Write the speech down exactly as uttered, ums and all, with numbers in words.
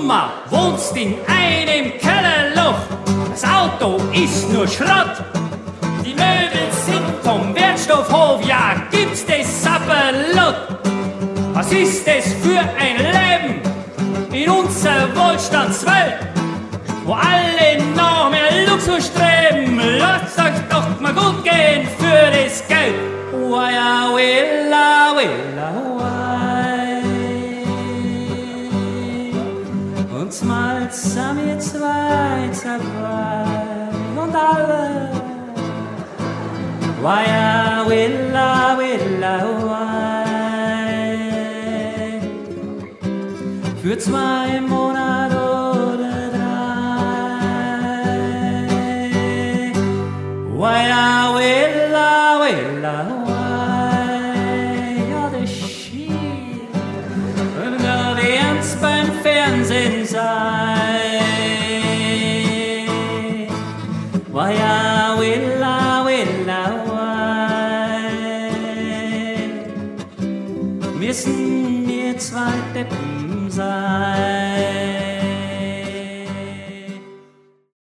Oma wohnst in einem Kellerloch. Das Auto ist nur Schrott. Die Möbel sind vom Wertstoffhof, ja, gibt's das Sapperlot. Was ist das für ein Leben in unserer Wohlstandswelt, wo alle noch mehr Luxus streben? Lasst euch doch mal gut gehen für das Geld. Waya, willa, willa, wai. Und mal zusammen ihr zwei dabei und alle. Waya, willa, willa, wai. Für zwei Monate oder drei. Waya, willa, willa, wai. Ja, das Schied, und da werd's beim Fernsehen sein. Waya, willa, willa, wai. Müssen wir zwei Deppen sein.